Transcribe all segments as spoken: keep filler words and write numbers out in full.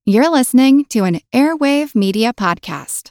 You're listening to an Airwave Media Podcast.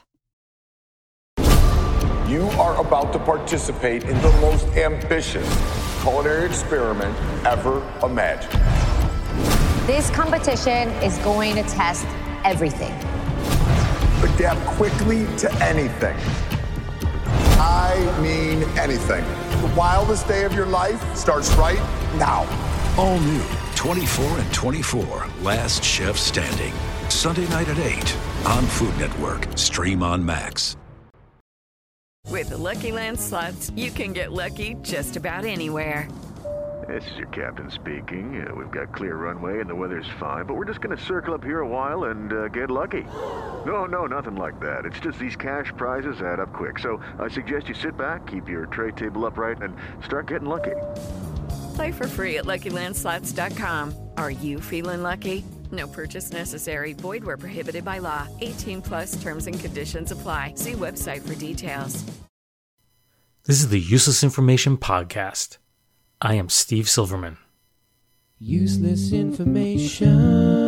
You are about to participate in the most ambitious culinary experiment ever imagined. This competition is going to test everything. Adapt quickly to anything. I mean anything. The wildest day of your life starts right now. All new, twenty-four and twenty-four, Last Chef Standing. Sunday night at eight on Food Network. Stream on Max. With the Lucky Land Slots, you can get lucky just about anywhere. This is your captain speaking. Uh, we've got clear runway and the weather's fine, but we're just going to circle up here a while and uh, get lucky. No, no, nothing like that. It's just these cash prizes add up quick. So I suggest you sit back, keep your tray table upright, and start getting lucky. Play for free at Lucky Land Slots dot com. Are you feeling lucky? No purchase necessary. Void where prohibited by law. eighteen plus terms and conditions apply. See website for details. This is the Useless Information Podcast. I am Steve Silverman. Useless information.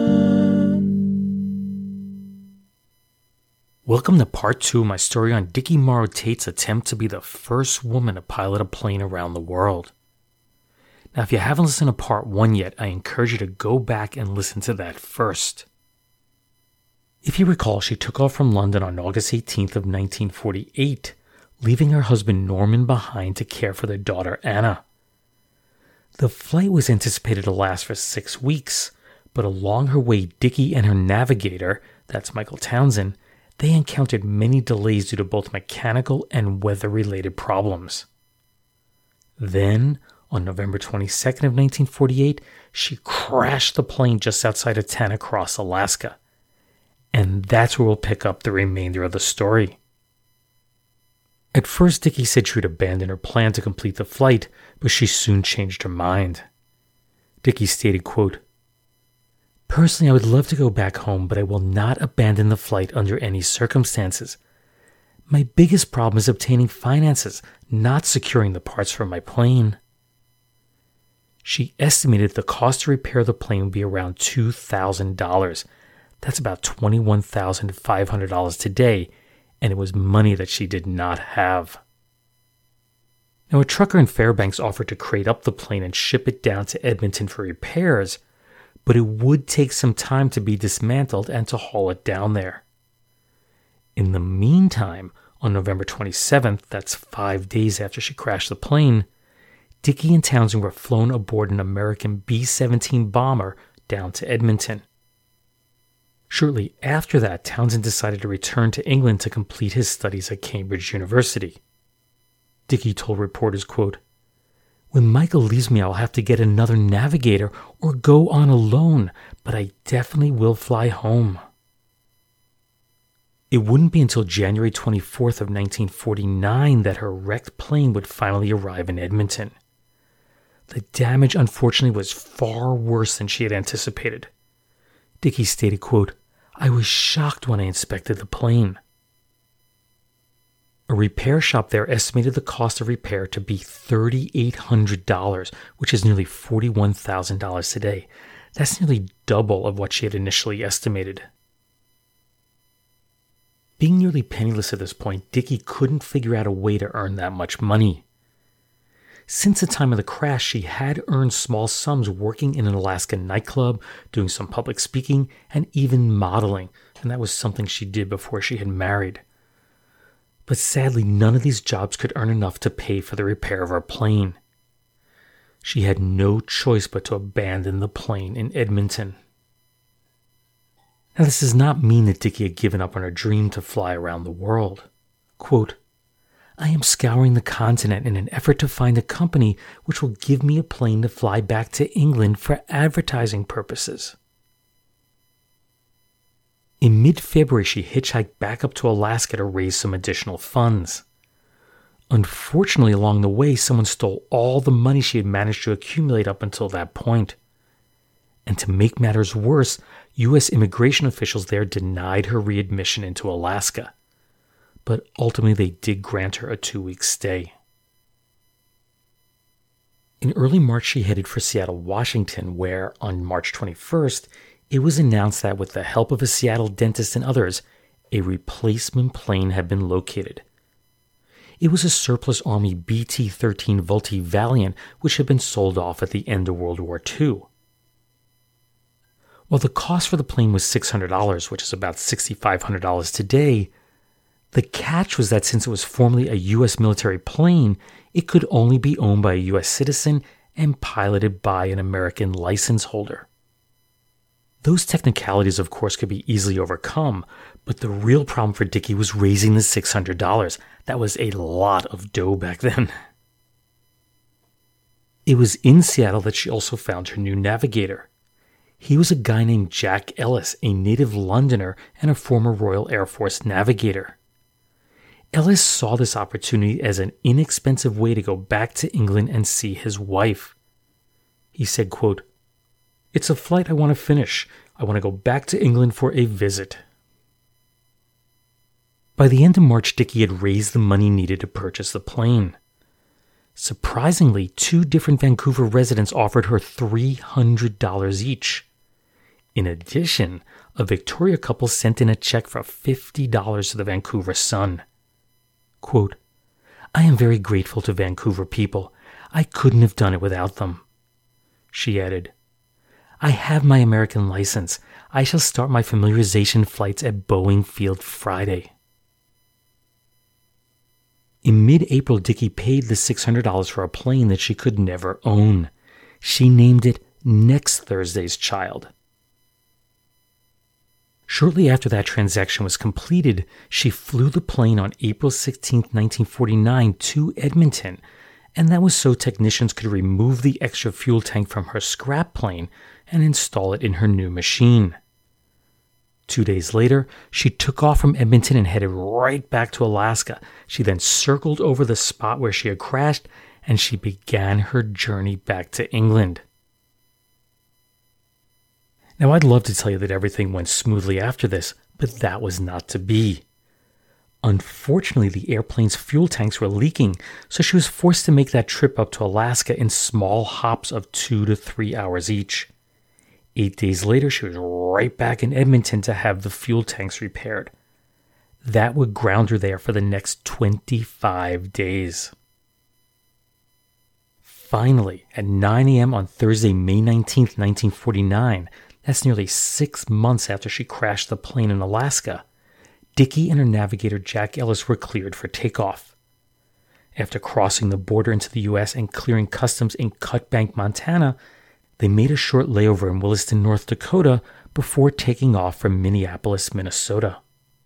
Welcome to part two of my story on Dickie Morrow Tate's attempt to be the first woman to pilot a plane around the world. Now, if you haven't listened to part one yet, I encourage you to go back and listen to that first. If you recall, she took off from London on August eighteenth of nineteen forty-eight, leaving her husband Norman behind to care for their daughter Anna. The flight was anticipated to last for six weeks, but along her way, Dickie and her navigator, that's Michael Townsend, they encountered many delays due to both mechanical and weather-related problems. Then, on November twenty-second of nineteen forty-eight, she crashed the plane just outside of Tanacross, Alaska. And that's where we'll pick up the remainder of the story. At first, Dickie said she would abandon her plan to complete the flight, but she soon changed her mind. Dickie stated, quote, "Personally, I would love to go back home, but I will not abandon the flight under any circumstances. My biggest problem is obtaining finances, not securing the parts for my plane." She estimated the cost to repair the plane would be around two thousand dollars. That's about twenty-one thousand five hundred dollars today, and it was money that she did not have. Now, a trucker in Fairbanks offered to crate up the plane and ship it down to Edmonton for repairs, but it would take some time to be dismantled and to haul it down there. In the meantime, on November twenty-seventh, that's five days after she crashed the plane, Dickie and Townsend were flown aboard an American B seventeen bomber down to Edmonton. Shortly after that, Townsend decided to return to England to complete his studies at Cambridge University. Dickie told reporters, quote, "When Michael leaves me, I'll have to get another navigator or go on alone, but I definitely will fly home." It wouldn't be until January twenty-fourth of nineteen forty-nine that her wrecked plane would finally arrive in Edmonton. The damage, unfortunately, was far worse than she had anticipated. Dickie stated, quote, "I was shocked when I inspected the plane." A repair shop there estimated the cost of repair to be three thousand eight hundred dollars, which is nearly forty-one thousand dollars today. That's nearly double of what she had initially estimated. Being nearly penniless at this point, Dickie couldn't figure out a way to earn that much money. Since the time of the crash, she had earned small sums working in an Alaskan nightclub, doing some public speaking, and even modeling, and that was something she did before she had married. But sadly, none of these jobs could earn enough to pay for the repair of her plane. She had no choice but to abandon the plane in Edmonton. Now, this does not mean that Dickie had given up on her dream to fly around the world. Quote, "I am scouring the continent in an effort to find a company which will give me a plane to fly back to England for advertising purposes." In mid-February, she hitchhiked back up to Alaska to raise some additional funds. Unfortunately, along the way, someone stole all the money she had managed to accumulate up until that point. And to make matters worse, U S immigration officials there denied her readmission into Alaska. But ultimately, they did grant her a two-week stay. In early March, she headed for Seattle, Washington, where, on March twenty-first, it was announced that with the help of a Seattle dentist and others, a replacement plane had been located. It was a surplus Army B T thirteen Vultee Valiant, which had been sold off at the end of World War Two. While the cost for the plane was six hundred dollars, which is about six thousand five hundred dollars today, the catch was that since it was formerly a U S military plane, it could only be owned by a U S citizen and piloted by an American license holder. Those technicalities, of course, could be easily overcome, but the real problem for Dickie was raising the six hundred dollars. That was a lot of dough back then. It was in Seattle that she also found her new navigator. He was a guy named Jack Ellis, a native Londoner and a former Royal Air Force navigator. Ellis saw this opportunity as an inexpensive way to go back to England and see his wife. He said, quote, "It's a flight I want to finish. I want to go back to England for a visit." By the end of March, Dickie had raised the money needed to purchase the plane. Surprisingly, two different Vancouver residents offered her three hundred dollars each. In addition, a Victoria couple sent in a check for fifty dollars to the Vancouver Sun. Quote, "I am very grateful to Vancouver people. I couldn't have done it without them." She added, "I have my American license. I shall start my familiarization flights at Boeing Field Friday." In mid-April, Dickie paid the six hundred dollars for a plane that she could never own. She named it Next Thursday's Child. Shortly after that transaction was completed, she flew the plane on April sixteenth, nineteen forty-nine to Edmonton, and that was so technicians could remove the extra fuel tank from her scrap plane and install it in her new machine. Two days later, she took off from Edmonton and headed right back to Alaska. She then circled over the spot where she had crashed, and she began her journey back to England. Now, I'd love to tell you that everything went smoothly after this, but that was not to be. Unfortunately, the airplane's fuel tanks were leaking, so she was forced to make that trip up to Alaska in small hops of two to three hours each. Eight days later, she was right back in Edmonton to have the fuel tanks repaired. That would ground her there for the next twenty-five days. Finally, at nine a.m. on Thursday, May nineteenth, nineteen forty-nine, that's nearly six months after she crashed the plane in Alaska, Dickie and her navigator Jack Ellis were cleared for takeoff. After crossing the border into the U S and clearing customs in Cutbank, Montana, they made a short layover in Williston, North Dakota, before taking off for Minneapolis, Minnesota.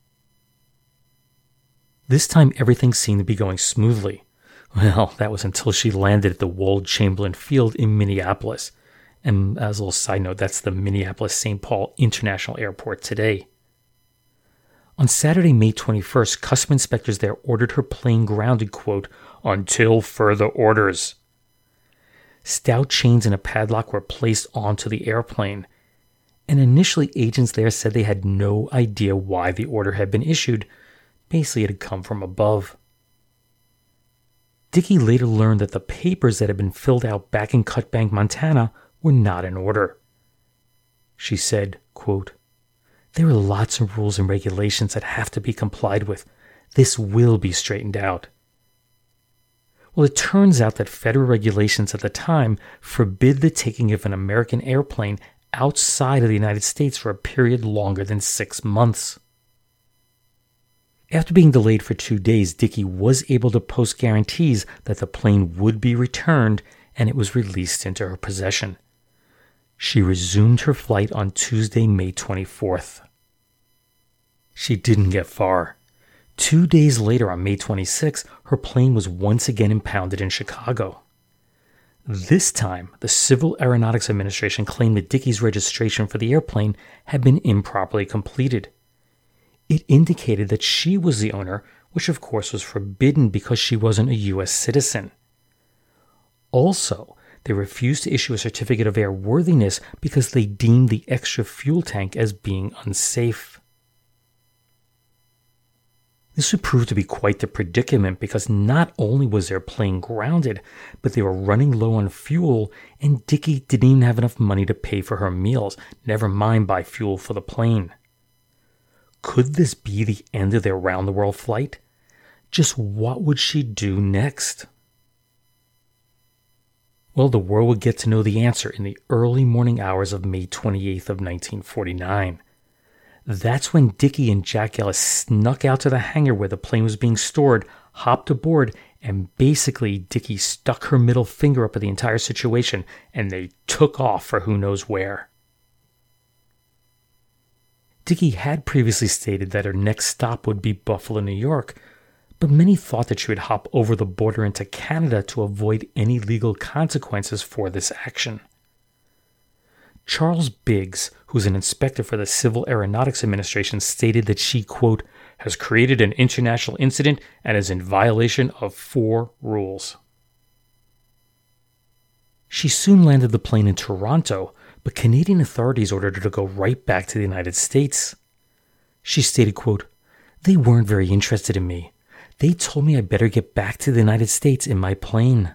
This time everything seemed to be going smoothly. Well, that was until she landed at the Wold Chamberlain Field in Minneapolis. And as a little side note, that's the Minneapolis-Saint Paul International Airport today. On Saturday, May twenty-first, custom inspectors there ordered her plane grounded, quote, "until further orders." Stout chains and a padlock were placed onto the airplane, and initially agents there said they had no idea why the order had been issued. Basically, it had come from above. Dickie later learned that the papers that had been filled out back in Cutbank, Montana, were not in order. She said, quote, "There are lots of rules and regulations that have to be complied with. This will be straightened out." Well, it turns out that federal regulations at the time forbid the taking of an American airplane outside of the United States for a period longer than six months. After being delayed for two days, Dickie was able to post guarantees that the plane would be returned and it was released into her possession. She resumed her flight on Tuesday, May twenty-fourth. She didn't get far. Two days later, on May twenty-sixth, her plane was once again impounded in Chicago. This time, the Civil Aeronautics Administration claimed that Dickie's registration for the airplane had been improperly completed. It indicated that she was the owner, which of course was forbidden because she wasn't a U S citizen. Also, they refused to issue a certificate of airworthiness because they deemed the extra fuel tank as being unsafe. This would prove to be quite the predicament because not only was their plane grounded, but they were running low on fuel and Dickie didn't even have enough money to pay for her meals, never mind buy fuel for the plane. Could this be the end of their round-the-world flight? Just what would she do next? Well, the world would get to know the answer in the early morning hours of May twenty-eighth of nineteen forty-nine. That's when Dickie and Jack Ellis snuck out to the hangar where the plane was being stored, hopped aboard, and basically Dickie stuck her middle finger up at the entire situation, and they took off for who knows where. Dickie had previously stated that her next stop would be Buffalo, New York, but many thought that she would hop over the border into Canada to avoid any legal consequences for this action. Charles Biggs, who's an inspector for the Civil Aeronautics Administration, stated that she, quote, has created an international incident and is in violation of four rules. She soon landed the plane in Toronto, but Canadian authorities ordered her to go right back to the United States. She stated, quote, they weren't very interested in me. They told me I better get back to the United States in my plane.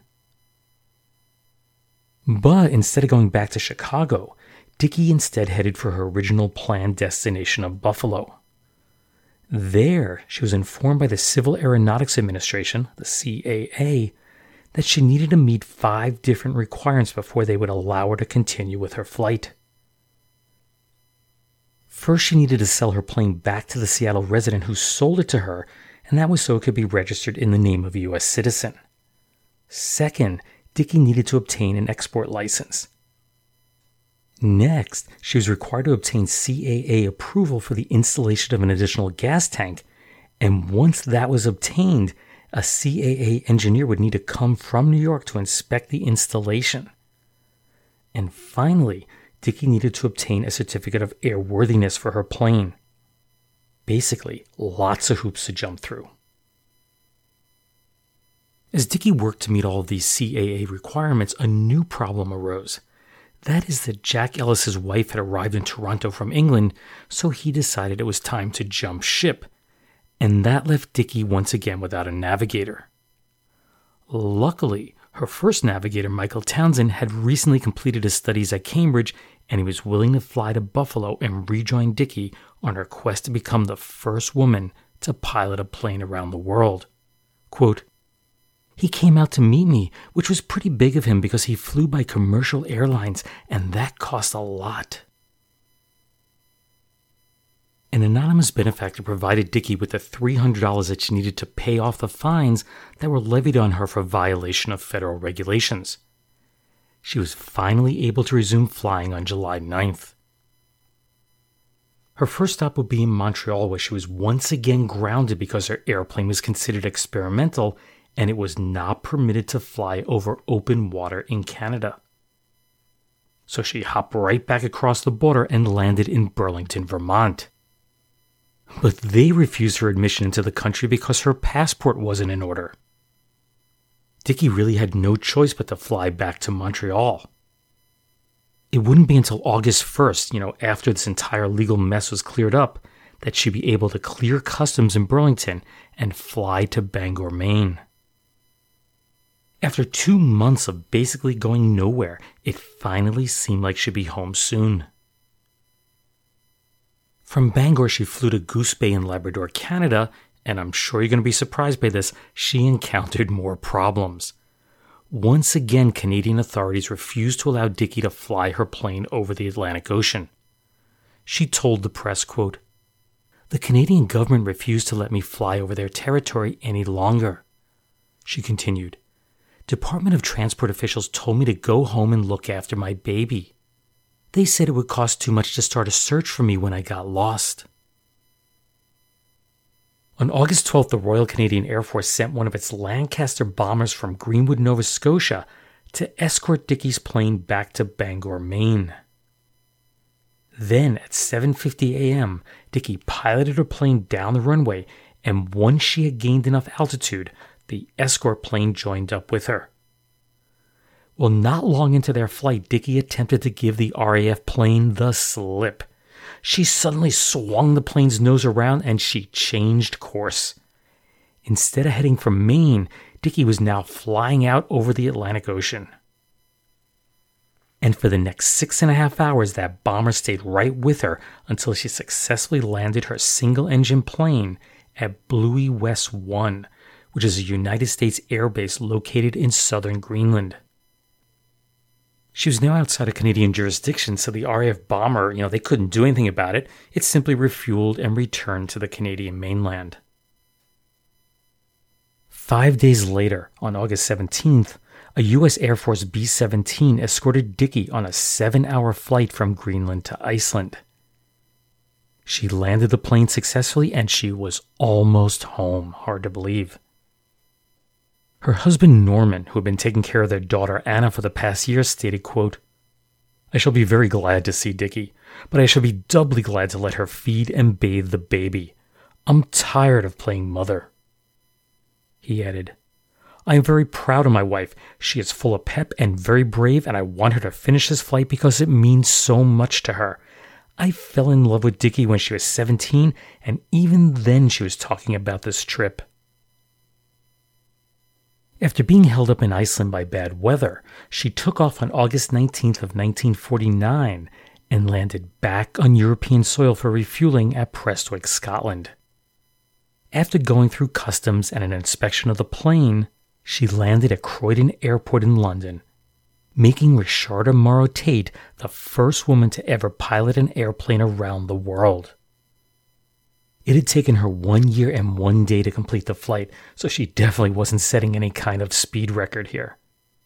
But instead of going back to Chicago, Dickie instead headed for her original planned destination of Buffalo. There, she was informed by the Civil Aeronautics Administration, the C A A, that she needed to meet five different requirements before they would allow her to continue with her flight. First, she needed to sell her plane back to the Seattle resident who sold it to her, and that was so it could be registered in the name of a U S citizen. Second, Dickie needed to obtain an export license. Next, she was required to obtain C A A approval for the installation of an additional gas tank, and once that was obtained, a C A A engineer would need to come from New York to inspect the installation. And finally, Dickie needed to obtain a certificate of airworthiness for her plane. Basically, lots of hoops to jump through. As Dickie worked to meet all of these C A A requirements, a new problem arose. That is that Jack Ellis's wife had arrived in Toronto from England, so he decided it was time to jump ship. And that left Dickie once again without a navigator. Luckily, her first navigator, Michael Townsend, had recently completed his studies at Cambridge, and he was willing to fly to Buffalo and rejoin Dickie on her quest to become the first woman to pilot a plane around the world. Quote, he came out to meet me, which was pretty big of him because he flew by commercial airlines, and that cost a lot. An anonymous benefactor provided Dickie with the three hundred dollars that she needed to pay off the fines that were levied on her for violation of federal regulations. She was finally able to resume flying on July ninth. Her first stop would be in Montreal, where she was once again grounded because her airplane was considered experimental and it was not permitted to fly over open water in Canada. So she hopped right back across the border and landed in Burlington, Vermont. But they refused her admission into the country because her passport wasn't in order. Dickie really had no choice but to fly back to Montreal. It wouldn't be until August first, you know, after this entire legal mess was cleared up, that she'd be able to clear customs in Burlington and fly to Bangor, Maine. After two months of basically going nowhere, it finally seemed like she'd be home soon. From Bangor, she flew to Goose Bay in Labrador, Canada, and I'm sure you're going to be surprised by this, she encountered more problems. Once again, Canadian authorities refused to allow Dickie to fly her plane over the Atlantic Ocean. She told the press, quote, the Canadian government refused to let me fly over their territory any longer. She continued, Department of Transport officials told me to go home and look after my baby. They said it would cost too much to start a search for me when I got lost. On August twelfth, the Royal Canadian Air Force sent one of its Lancaster bombers from Greenwood, Nova Scotia, to escort Dickie's plane back to Bangor, Maine. Then, at seven fifty a.m., Dickie piloted her plane down the runway, and once she had gained enough altitude, the escort plane joined up with her. Well, not long into their flight, Dickie attempted to give the R A F plane the slip. She suddenly swung the plane's nose around and she changed course. Instead of heading for Maine, Dickie was now flying out over the Atlantic Ocean. And for the next six and a half hours, that bomber stayed right with her until she successfully landed her single-engine plane at Bluey West one, which is a United States air base located in southern Greenland. She was now outside of Canadian jurisdiction, so the R A F bomber, you know, they couldn't do anything about it. It simply refueled and returned to the Canadian mainland. Five days later, on August seventeenth, a U S Air Force B seventeen escorted Dickie on a seven-hour flight from Greenland to Iceland. She landed the plane successfully and she was almost home, hard to believe. Her husband Norman, who had been taking care of their daughter Anna for the past year, stated, quote, "I shall be very glad to see Dickie, but I shall be doubly glad to let her feed and bathe the baby. I'm tired of playing mother." He added, "I am very proud of my wife. She is full of pep and very brave, and I want her to finish this flight because it means so much to her. I fell in love with Dickie when she was seventeen, and even then she was talking about this trip." After being held up in Iceland by bad weather, she took off on August nineteenth of nineteen forty-nine and landed back on European soil for refueling at Prestwick, Scotland. After going through customs and an inspection of the plane, she landed at Croydon Airport in London, making Risharda Morrow Tate the first woman to ever pilot an airplane around the world. It had taken her one year and one day to complete the flight, so she definitely wasn't setting any kind of speed record here.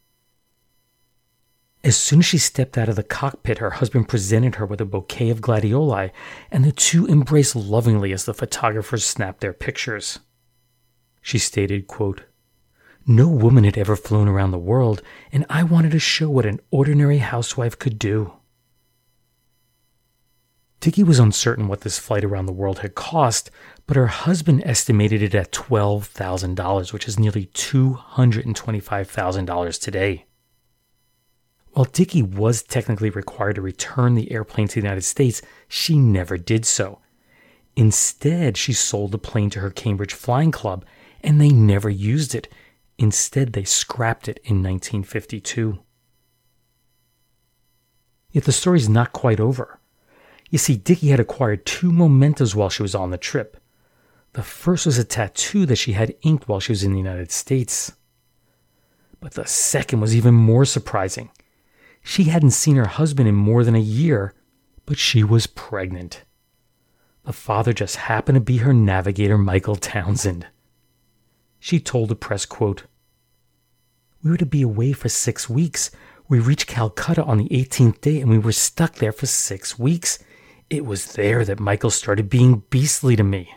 As soon as she stepped out of the cockpit, her husband presented her with a bouquet of gladioli, and the two embraced lovingly as the photographers snapped their pictures. She stated, quote, "No woman had ever flown around the world, and I wanted to show what an ordinary housewife could do." Dickie was uncertain what this flight around the world had cost, but her husband estimated it at twelve thousand dollars, which is nearly two hundred twenty-five thousand dollars today. While Dickie was technically required to return the airplane to the United States, she never did so. Instead, she sold the plane to her Cambridge Flying Club, and they never used it. Instead, they scrapped it in nineteen fifty-two. Yet the story's not quite over. You see, Dickie had acquired two mementos while she was on the trip. The first was a tattoo that she had inked while she was in the United States. But the second was even more surprising. She hadn't seen her husband in more than a year, but she was pregnant. The father just happened to be her navigator, Michael Townsend. She told the press, quote, "We were to be away for six weeks. We reached Calcutta on the eighteenth day, and we were stuck there for six weeks. It was there that Michael started being beastly to me."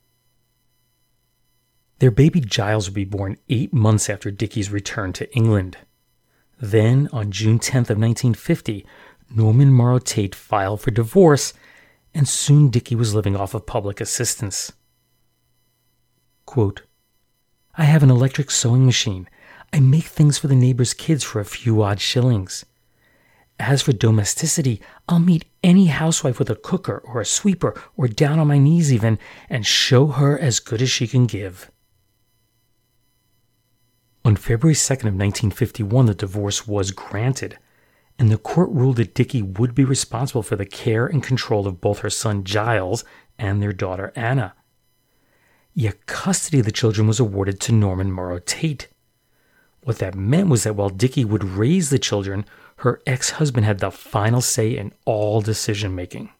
Their baby Giles would be born eight months after Dickie's return to England. Then, on June tenth of nineteen fifty, Norman Morrow Tate filed for divorce, and soon Dickie was living off of public assistance. Quote, "I have an electric sewing machine. I make things for the neighbors' kids for a few odd shillings. As for domesticity, I'll meet any housewife with a cooker or a sweeper or down on my knees even, and show her as good as she can give." On February second of nineteen fifty-one, the divorce was granted, and the court ruled that Dickie would be responsible for the care and control of both her son Giles and their daughter Anna. Yet custody of the children was awarded to Norman Morrow Tate. What that meant was that while Dickie would raise the children, her ex-husband had the final say in all decision-making.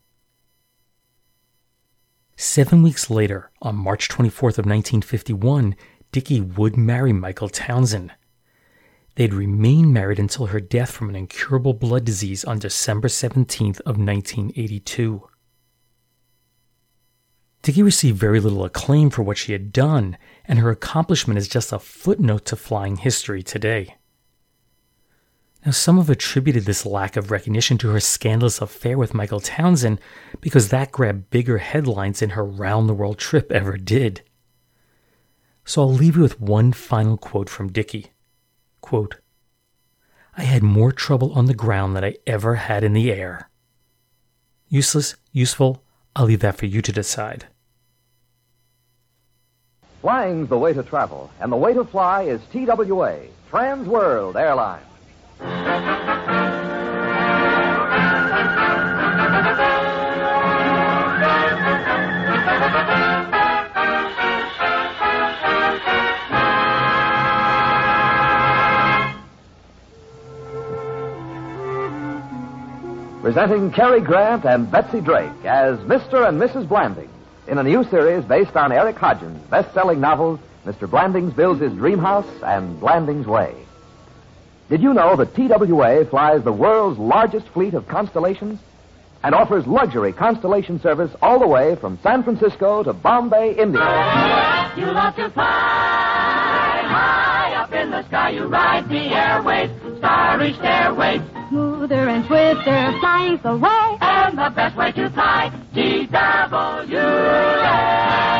Seven weeks later, on March twenty-fourth of nineteen fifty-one, Dickie would marry Michael Townsend. They'd remain married until her death from an incurable blood disease on December seventeenth of nineteen eighty-two. Dickie received very little acclaim for what she had done, and her accomplishment is just a footnote to flying history today. Now, some have attributed this lack of recognition to her scandalous affair with Michael Townsend because that grabbed bigger headlines than her round-the-world trip ever did. So I'll leave you with one final quote from Dickie. Quote, "I had more trouble on the ground than I ever had in the air." Useless, useful, I'll leave that for you to decide. Flying's the way to travel, and the way to fly is T W A, Trans World Airlines. Presenting Cary Grant and Betsy Drake as Mister and Missus Blandings in a new series based on Eric Hodgins' best-selling novel, Mister Blandings Builds His Dream House and Blandings Way. Did you know that T W A flies the world's largest fleet of constellations and offers luxury constellation service all the way from San Francisco to Bombay, India? You love to fly high up in the sky. You ride the airways, starry stairways. Smoother and swifter, flying's the way. And the best way to fly, T W A.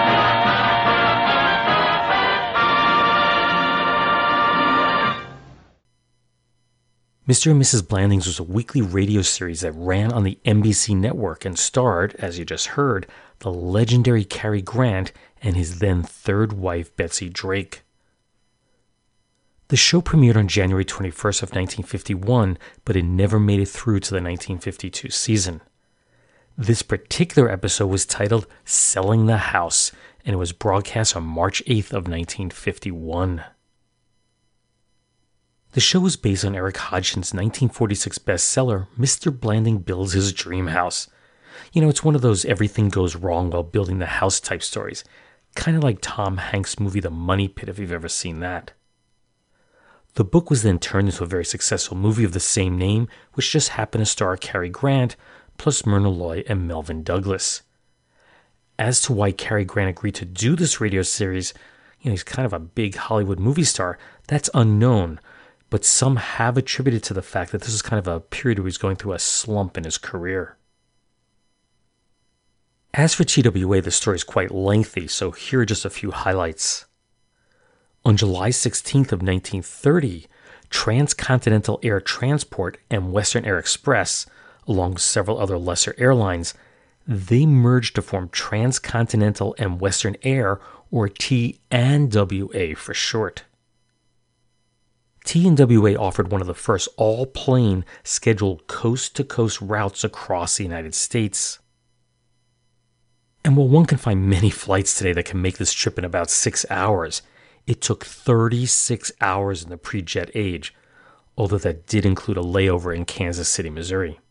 Mister and Missus Blandings was a weekly radio series that ran on the N B C network and starred, as you just heard, the legendary Cary Grant and his then third wife, Betsy Drake. The show premiered on January twenty-first of nineteen fifty-one, but it never made it through to the nineteen fifty-two season. This particular episode was titled Selling the House, and it was broadcast on March eighth of nineteen fifty-one. The show was based on Eric Hodgins' nineteen forty-six bestseller, Mister Blanding Builds His Dream House. You know, it's one of those everything goes wrong while building the house type stories, kind of like Tom Hanks' movie The Money Pit, if you've ever seen that. The book was then turned into a very successful movie of the same name, which just happened to star Cary Grant, plus Myrna Loy and Melvyn Douglas. As to why Cary Grant agreed to do this radio series, you know, he's kind of a big Hollywood movie star, that's unknown, but some have attributed to the fact that this is kind of a period where he's going through a slump in his career. As for T W A, the story is quite lengthy, so here are just a few highlights. On July sixteenth of nineteen thirty, Transcontinental Air Transport and Western Air Express, along with several other lesser airlines, they merged to form Transcontinental and Western Air, or T and W A for short. T and W A offered one of the first all-plane scheduled coast-to-coast routes across the United States. And while one can find many flights today that can make this trip in about six hours, it took thirty-six hours in the pre-jet age, although that did include a layover in Kansas City, Missouri.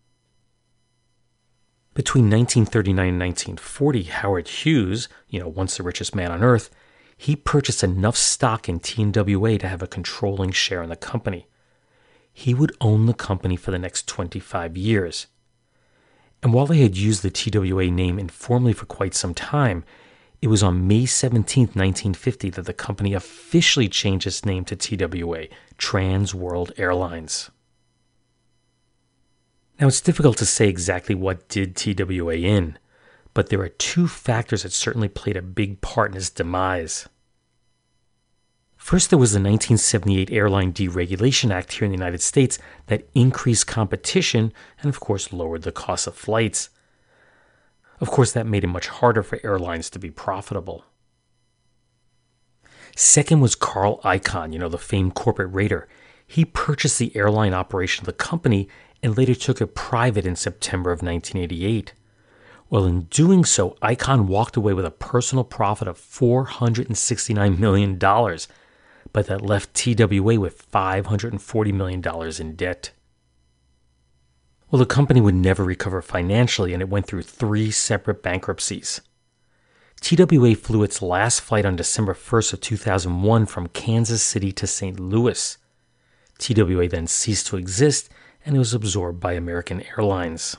Between nineteen thirty-nine and nineteen forty, Howard Hughes, you know, once the richest man on earth, he purchased enough stock in T and W A to have a controlling share in the company. He would own the company for the next twenty-five years. And while they had used the T W A name informally for quite some time, it was on May seventeenth, nineteen fifty, that the company officially changed its name to T W A, Trans World Airlines. Now, it's difficult to say exactly what did T W A in, but there are two factors that certainly played a big part in its demise. First, there was the nineteen seventy-eight Airline Deregulation Act here in the United States that increased competition and, of course, lowered the cost of flights. Of course, that made it much harder for airlines to be profitable. Second was Carl Icahn, you know, the famed corporate raider. He purchased the airline operation of the company and later took it private in September of nineteen eighty-eight. Well, in doing so, Icahn walked away with a personal profit of four hundred sixty-nine million dollars, but that left T W A with five hundred forty million dollars in debt. Well, the company would never recover financially, and it went through three separate bankruptcies. T W A flew its last flight on December first of two thousand one from Kansas City to Saint Louis. T W A then ceased to exist, and it was absorbed by American Airlines.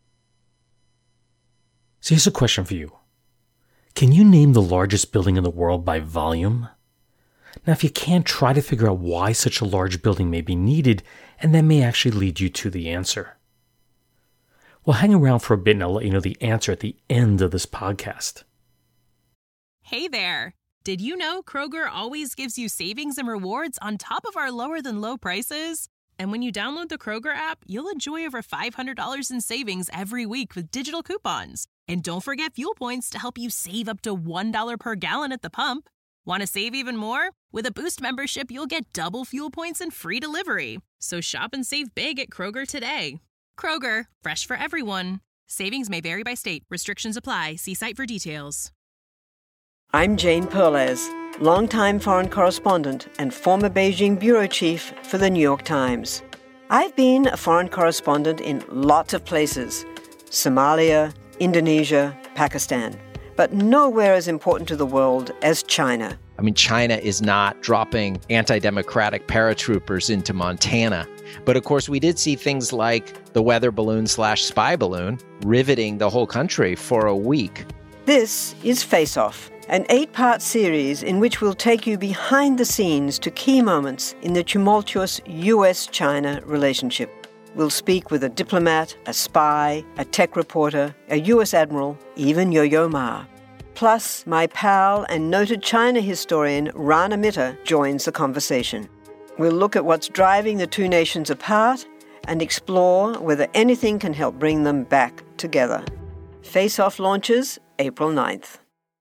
So here's a question for you. Can you name the largest building in the world by volume? Now, if you can't, try to figure out why such a large building may be needed, and that may actually lead you to the answer. Well, hang around for a bit and I'll let you know the answer at the end of this podcast. Hey there! Did you know Kroger always gives you savings and rewards on top of our lower-than-low prices? And when you download the Kroger app, you'll enjoy over five hundred dollars in savings every week with digital coupons. And don't forget fuel points to help you save up to one dollar per gallon at the pump. Want to save even more? With a Boost membership, you'll get double fuel points and free delivery. So shop and save big at Kroger today. Kroger, fresh for everyone. Savings may vary by state. Restrictions apply. See site for details. I'm Jane Perlez, longtime foreign correspondent and former Beijing bureau chief for the New York Times. I've been a foreign correspondent in lots of places: Somalia, Indonesia, Pakistan, but nowhere as important to the world as China. I mean, China is not dropping anti-democratic paratroopers into Montana. But of course, we did see things like the weather balloon slash spy balloon riveting the whole country for a week. This is Face Off, an eight-part series in which we'll take you behind the scenes to key moments in the tumultuous U S China relationship. We'll speak with a diplomat, a spy, a tech reporter, a U S admiral, even Yo-Yo Ma. Plus, my pal and noted China historian Rana Mitter joins the conversation. We'll look at what's driving the two nations apart and explore whether anything can help bring them back together. Face Off launches April ninth.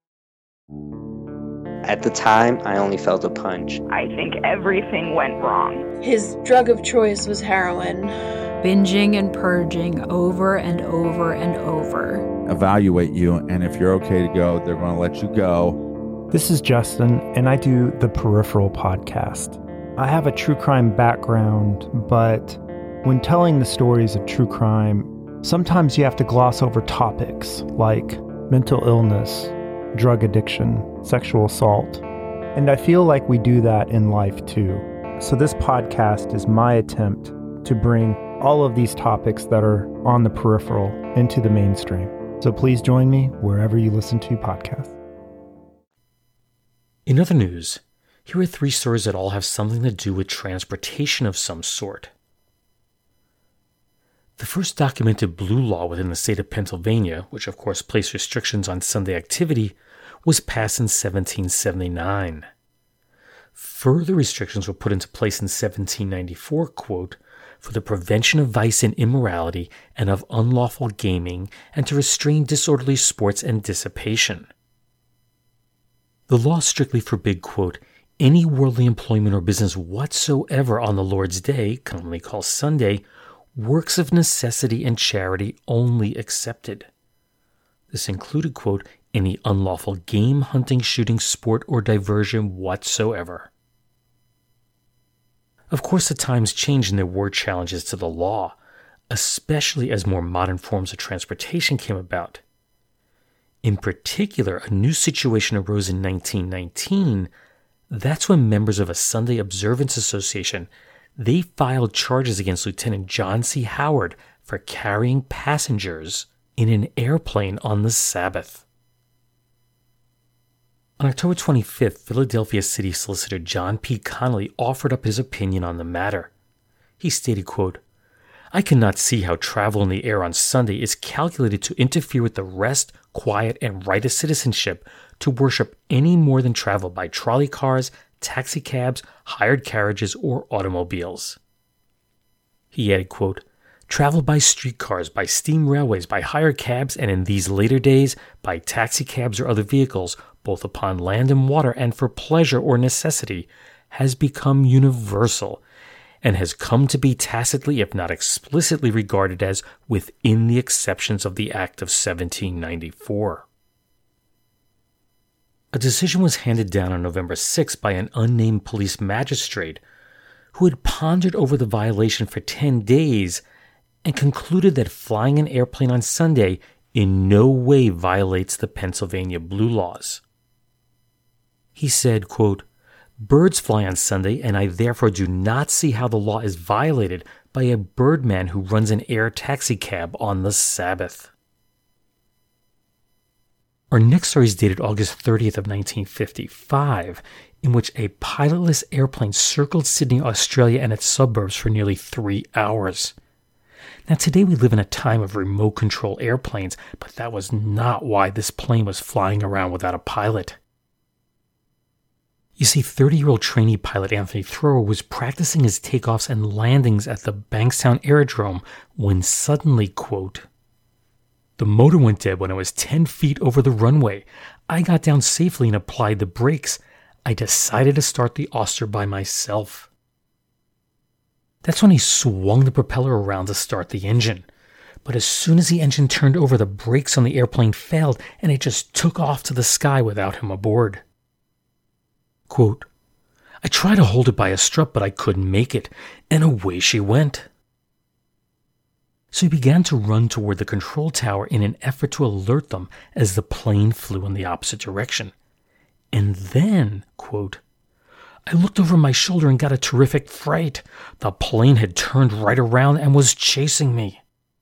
At the time, I only felt a punch. I think everything went wrong. His drug of choice was heroin. Binging and purging over and over and over. Evaluate you, and if you're okay to go, they're going to let you go. This is Justin, and I do the Peripheral podcast. I have a true crime background, but when telling the stories of true crime, sometimes you have to gloss over topics like mental illness, drug addiction, sexual assault. And I feel like we do that in life too. So this podcast is my attempt to bring all of these topics that are on the peripheral into the mainstream. So please join me wherever you listen to podcasts. In other news, here are three stories that all have something to do with transportation of some sort. The first documented blue law within the state of Pennsylvania, which of course placed restrictions on Sunday activity, was passed in seventeen seventy-nine. Further restrictions were put into place in seventeen ninety-four, quote, for the prevention of vice and immorality and of unlawful gaming and to restrain disorderly sports and dissipation. The law strictly forbid, quote, any worldly employment or business whatsoever on the Lord's Day, commonly called Sunday, works of necessity and charity only excepted. This included, quote, any unlawful game, hunting, shooting, sport, or diversion whatsoever. Of course, the times changed and there were challenges to the law, especially as more modern forms of transportation came about. In particular, a new situation arose in nineteen nineteen. That's when members of a Sunday Observance Association, they filed charges against Lieutenant John C. Howard for carrying passengers in an airplane on the Sabbath. On October twenty-fifth, Philadelphia City Solicitor John P. Connolly offered up his opinion on the matter. He stated, quote, I cannot see how travel in the air on Sunday is calculated to interfere with the rest, quiet, and right of citizenship to worship any more than travel by trolley cars, taxi cabs, hired carriages, or automobiles. He added, quote, travel by streetcars, by steam railways, by hired cabs, and in these later days, by taxi cabs or other vehicles, both upon land and water and for pleasure or necessity, has become universal, and has come to be tacitly, if not explicitly, regarded as within the exceptions of the Act of seventeen ninety-four. A decision was handed down on November sixth by an unnamed police magistrate who had pondered over the violation for ten days and concluded that flying an airplane on Sunday in no way violates the Pennsylvania Blue Laws. He said, quote, birds fly on Sunday, and I therefore do not see how the law is violated by a birdman who runs an air taxi cab on the Sabbath. Our next story is dated August thirtieth of nineteen fifty-five, in which a pilotless airplane circled Sydney, Australia and its suburbs for nearly three hours. Now today we live in a time of remote control airplanes, but that was not why this plane was flying around without a pilot. You see, thirty-year-old trainee pilot Anthony Thrower was practicing his takeoffs and landings at the Bankstown Aerodrome when suddenly, quote, "The motor went dead when I was ten feet over the runway. I got down safely and applied the brakes. I decided to start the Auster by myself." That's when he swung the propeller around to start the engine. But as soon as the engine turned over, the brakes on the airplane failed and it just took off to the sky without him aboard. Quote, "I tried to hold it by a strut, but I couldn't make it, and away she went." So he began to run toward the control tower in an effort to alert them as the plane flew in the opposite direction. And then, quote, "I looked over my shoulder and got a terrific fright. The plane had turned right around and was chasing me."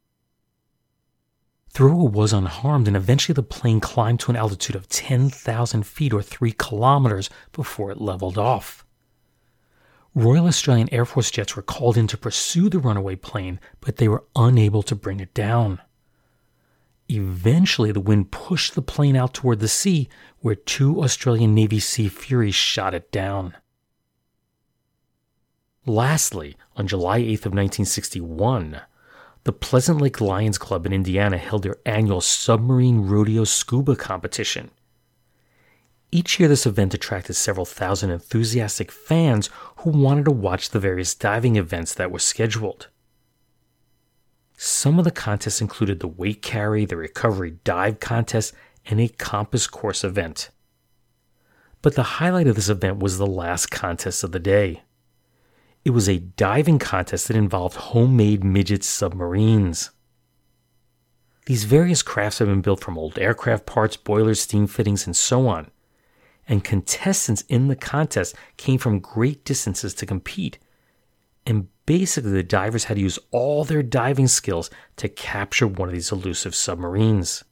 Thrower was unharmed, and eventually the plane climbed to an altitude of ten thousand feet or three kilometers before it leveled off. Royal Australian Air Force jets were called in to pursue the runaway plane, but they were unable to bring it down. Eventually, the wind pushed the plane out toward the sea, where two Australian Navy Sea Furies shot it down. Lastly, on July eighth of nineteen sixty-one, the Pleasant Lake Lions Club in Indiana held their annual Submarine Rodeo Scuba Competition. Each year this event attracted several thousand enthusiastic fans who wanted to watch the various diving events that were scheduled. Some of the contests included the weight carry, the recovery dive contest, and a compass course event. But the highlight of this event was the last contest of the day. It was a diving contest that involved homemade midget submarines. These various crafts have been built from old aircraft parts, boilers, steam fittings, and so on. And contestants in the contest came from great distances to compete. And basically the divers had to use all their diving skills to capture one of these elusive submarines.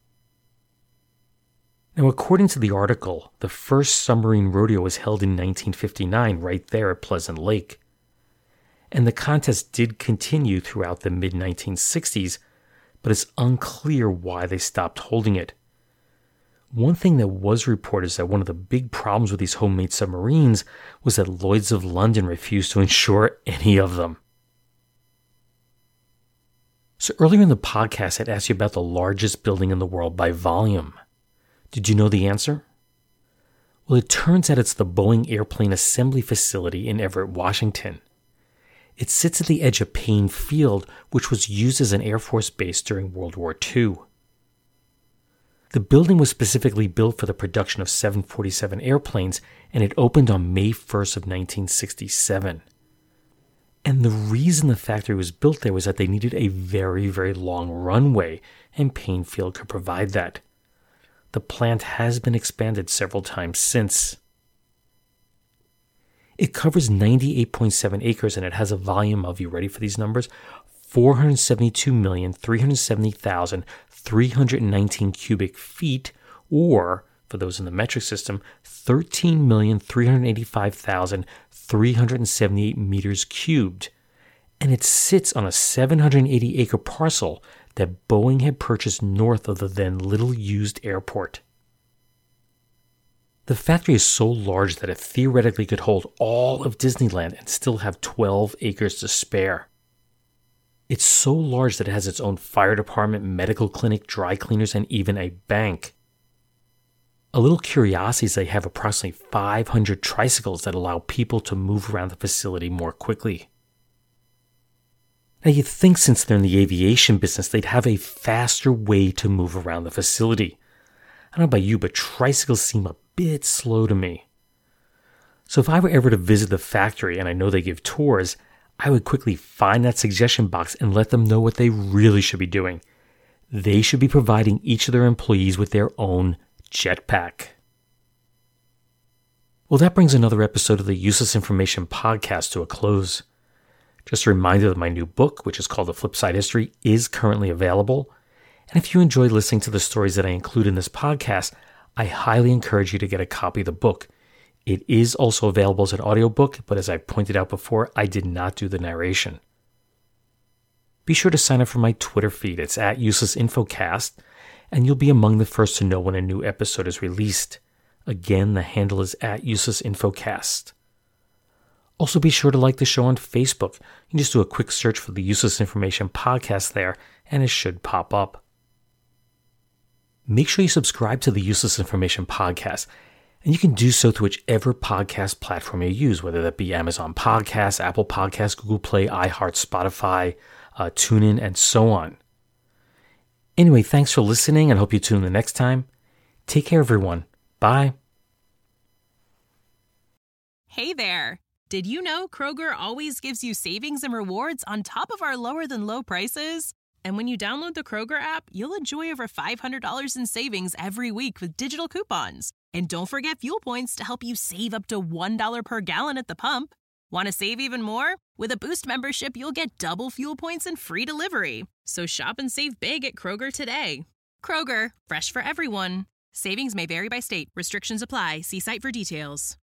Now, according to the article, the first submarine rodeo was held in nineteen fifty-nine right there at Pleasant Lake. And the contest did continue throughout the mid nineteen sixties, but it's unclear why they stopped holding it. One thing that was reported is that one of the big problems with these homemade submarines was that Lloyd's of London refused to insure any of them. So earlier in the podcast, I'd asked you about the largest building in the world by volume. Did you know the answer? Well, it turns out it's the Boeing Airplane Assembly Facility in Everett, Washington. It sits at the edge of Payne Field, which was used as an Air Force base during World War Two. The building was specifically built for the production of seven forty-seven airplanes, and it opened on May first of nineteen sixty-seven. And the reason the factory was built there was that they needed a very, very long runway, and Payne Field could provide that. The plant has been expanded several times since. It covers ninety-eight point seven acres, and it has a volume of, you ready for these numbers? four hundred seventy-two million, three hundred seventy thousand, three hundred nineteen cubic feet, or, for those in the metric system, thirteen million, three hundred eighty-five thousand, three hundred seventy-eight meters cubed. And it sits on a seven hundred eighty acre parcel that Boeing had purchased north of the then little-used airport. The factory is so large that it theoretically could hold all of Disneyland and still have twelve acres to spare. It's so large that it has its own fire department, medical clinic, dry cleaners, and even a bank. A little curiosity is they have approximately five hundred tricycles that allow people to move around the facility more quickly. Now you'd think since they're in the aviation business, they'd have a faster way to move around the facility. I don't know about you, but tricycles seem a bit slow to me. So if I were ever to visit the factory, and I know they give tours, I would quickly find that suggestion box and let them know what they really should be doing. They should be providing each of their employees with their own jetpack. Well, that brings another episode of the Useless Information Podcast to a close. Just a reminder that my new book, which is called The Flip Side History, is currently available. And if you enjoy listening to the stories that I include in this podcast, I highly encourage you to get a copy of the book. It is also available as an audiobook, but as I pointed out before, I did not do the narration. Be sure to sign up for my Twitter feed. It's at Useless Infocast, and you'll be among the first to know when a new episode is released. Again, the handle is at UselessInfoCast. Also, be sure to like the show on Facebook. You can just do a quick search for the Useless Information Podcast there, and it should pop up. Make sure you subscribe to the Useless Information Podcast, and you can do so through whichever podcast platform you use, whether that be Amazon Podcasts, Apple Podcasts, Google Play, iHeart, Spotify, uh, TuneIn, and so on. Anyway, thanks for listening, and hope you tune in the next time. Take care, everyone. Bye. Hey there. Did you know Kroger always gives you savings and rewards on top of our lower than low prices? And when you download the Kroger app, you'll enjoy over five hundred dollars in savings every week with digital coupons. And don't forget fuel points to help you save up to one dollar per gallon at the pump. Want to save even more? With a Boost membership, you'll get double fuel points and free delivery. So shop and save big at Kroger today. Kroger, fresh for everyone. Savings may vary by state. Restrictions apply. See site for details.